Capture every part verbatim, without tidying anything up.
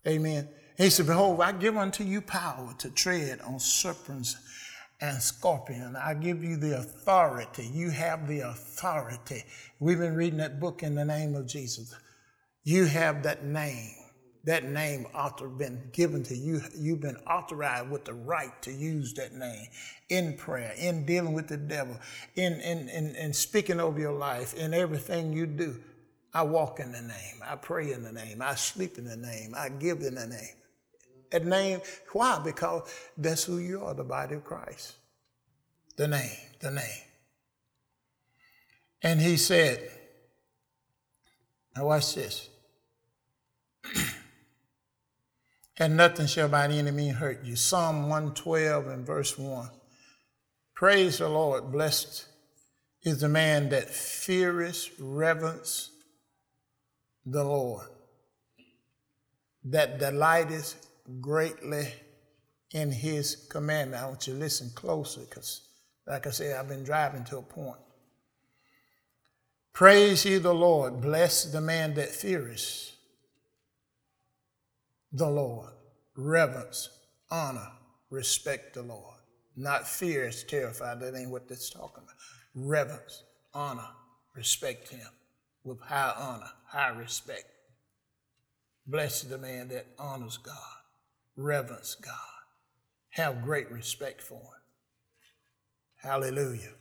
Amen. He said, behold, I give unto you power to tread on serpents and scorpions. I give you the authority. You have the authority. We've been reading that book in the name of Jesus. You have that name. That name author been given to you. You've been authorized with the right to use that name in prayer, in dealing with the devil, in, in, in, in speaking over your life, in everything you do. I walk in the name. I pray in the name. I sleep in the name. I give in the name. That name, why? Because that's who you are, the body of Christ. The name, the name. And he said, now watch this. And nothing shall by any means hurt you. Psalm one twelve and verse one. Praise the Lord. Blessed is the man that feareth, reverence the Lord, that delighteth greatly in his commandment. I want you to listen closely because, like I said, I've been driving to a point. Praise ye the Lord. Bless the man that feareth the Lord. Reverence, honor, respect the Lord. Not fear is terrified. That ain't what that's talking about. Reverence, honor, respect him with high honor, high respect. Blessed the man that honors God, reverence God, have great respect for him. Hallelujah.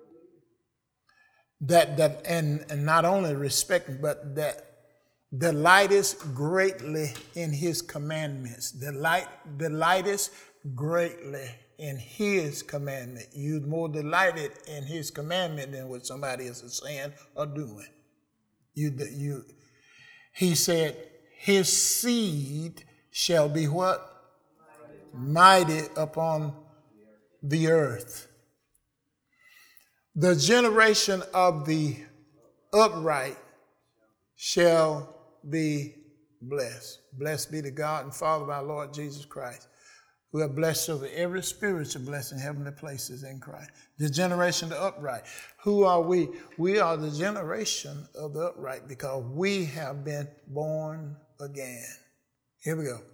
That that and, and not only respect, but that delighteth greatly in his commandments. Delight, delighteth greatly in his commandment. You're more delighted in his commandment than what somebody else is saying or doing. You, you, he said, his seed shall be what? Mighty upon the earth. The generation of the upright shall be blessed. Blessed be the God and Father of our Lord Jesus Christ, who have blessed over every spiritual blessing in heavenly places in Christ. The generation of the upright. Who are we? We are the generation of the upright because we have been born again. Here we go.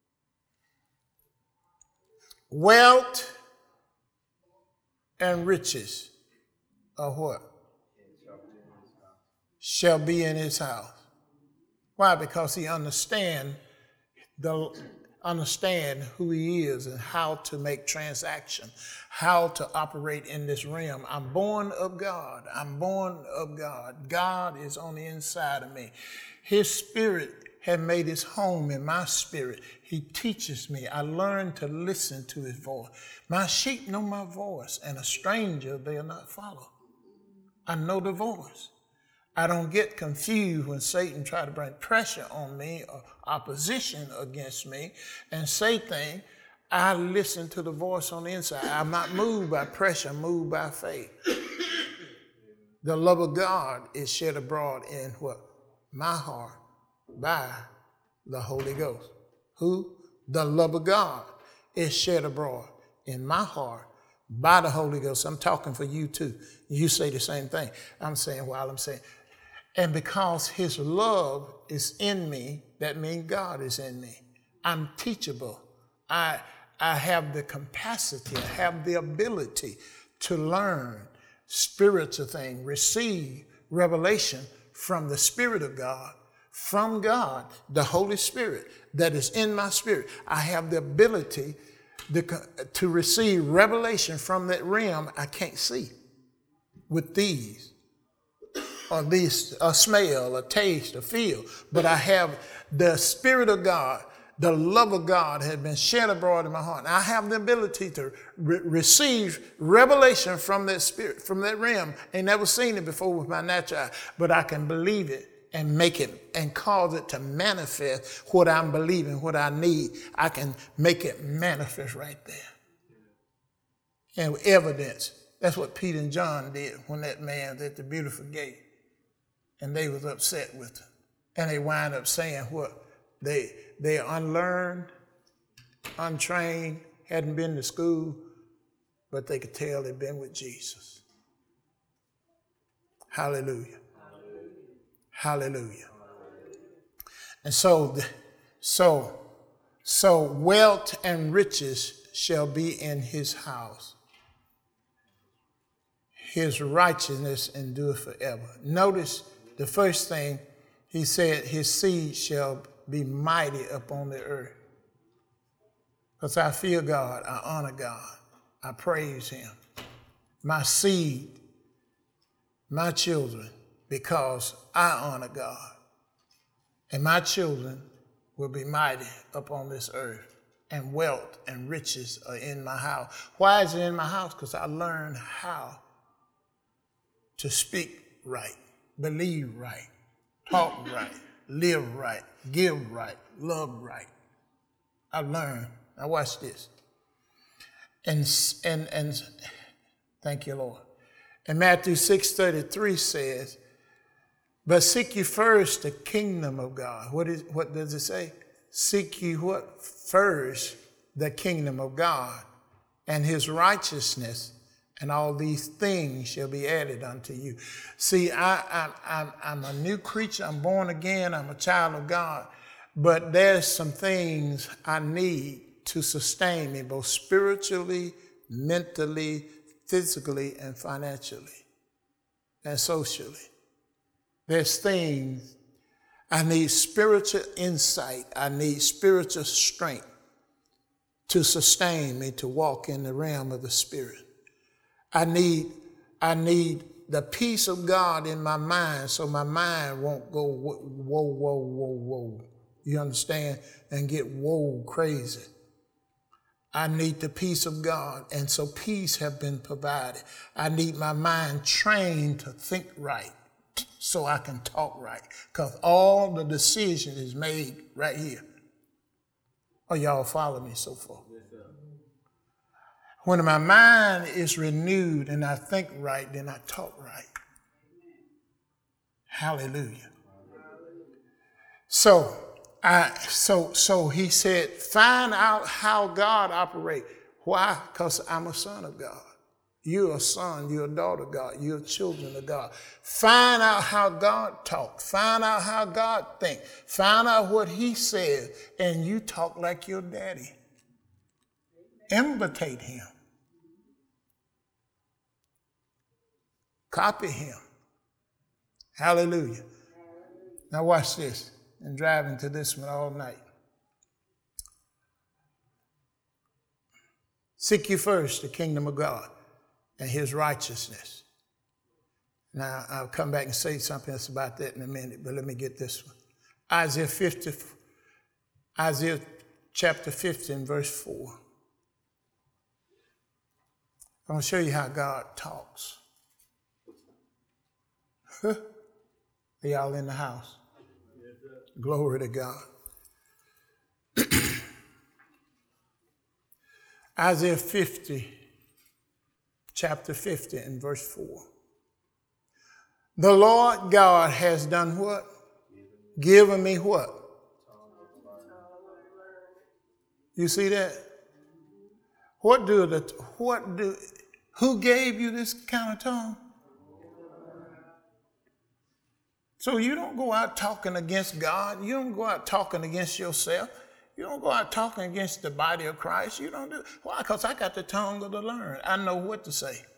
Wealth and riches are what? Shall be in his house. Why? Because he understand the understand who he is and how to make transaction, how to operate in this realm. I'm born of God. I'm born of God. God is on the inside of me. His spirit had made his home in my spirit. He teaches me. I learn to listen to his voice. My sheep know my voice, and a stranger they'll not follow. I know the voice. I don't get confused when Satan tries to bring pressure on me or opposition against me and say things. I listen to the voice on the inside. I'm not moved by pressure, I'm moved by faith. The love of God is shed abroad in what? My heart by the Holy Ghost. Who? The love of God is shed abroad in my heart by the Holy Ghost. I'm talking for you too. You say the same thing. I'm saying while I'm saying. And because his love is in me, that means God is in me. I'm teachable. I, I have the capacity, I have the ability to learn spiritual things, receive revelation from the Spirit of God, from God, the Holy Spirit that is in my spirit. I have the ability to, to receive revelation from that realm I can't see with these. Or these, a smell, a taste, a feel. But I have the Spirit of God, the love of God has been shed abroad in my heart. And I have the ability to re- receive revelation from that spirit, from that realm. I never seen it before with my natural eye, but I can believe it and make it and cause it to manifest what I'm believing, what I need. I can make it manifest right there. And evidence. That's what Peter and John did when that man was at the beautiful gate. And they was upset with him. And they wind up saying what? They they unlearned, untrained, hadn't been to school, but they could tell they'd been with Jesus. Hallelujah. Hallelujah. Hallelujah. And so the, So, so wealth and riches shall be in his house. His righteousness endureth forever. Notice the first thing he said, his seed shall be mighty upon the earth. Because I fear God, I honor God, I praise him. My seed, my children, because I honor God. And my children will be mighty upon this earth. And wealth and riches are in my house. Why is it in my house? Because I learned how to speak right, believe right, talk right, live right, give right, love right. I learned. Now watch this. And, and, and thank you, Lord. And Matthew six thirty-three says, but seek ye first the kingdom of God. What is? What does it say? Seek ye what? First the kingdom of God and his righteousness, and all these things shall be added unto you. See, I, I, I'm, I'm a new creature. I'm born again. I'm a child of God. But there's some things I need to sustain me, both spiritually, mentally, physically, and financially, and socially. There's things I need spiritual insight. I need spiritual strength to sustain me to walk in the realm of the Spirit. I need, I need the peace of God in my mind so my mind won't go whoa, whoa, whoa, whoa, whoa. You understand? And get whoa crazy. I need the peace of God, and so peace have been provided. I need my mind trained to think right so I can talk right, because all the decision is made right here. Oh, y'all follow me so far? When my mind is renewed and I think right, then I talk right. Hallelujah. So, I, so, so he said, find out how God operates. Why? Because I'm a son of God. You're a son, you're a daughter of God, you're children of God. Find out how God talks. Find out how God thinks. Find out what he says, and you talk like your daddy. Imitate him. Copy him. Hallelujah. Now watch this. I'm driving to this one all night. Seek ye first the kingdom of God and his righteousness. Now, I'll come back and say something else about that in a minute, but let me get this one. Isaiah fifty, Isaiah chapter fifty and verse four. I'm going to show you how God talks. Are y'all in the house? Glory to God. Isaiah fifty, chapter fifty and verse four. The Lord God has done what? Given me what? You see that? What do the, what do, who gave you this kind of tongue? So you don't go out talking against God. You don't go out talking against yourself. You don't go out talking against the body of Christ. You don't do. Why? Because I got the tongue of the learned. I know what to say.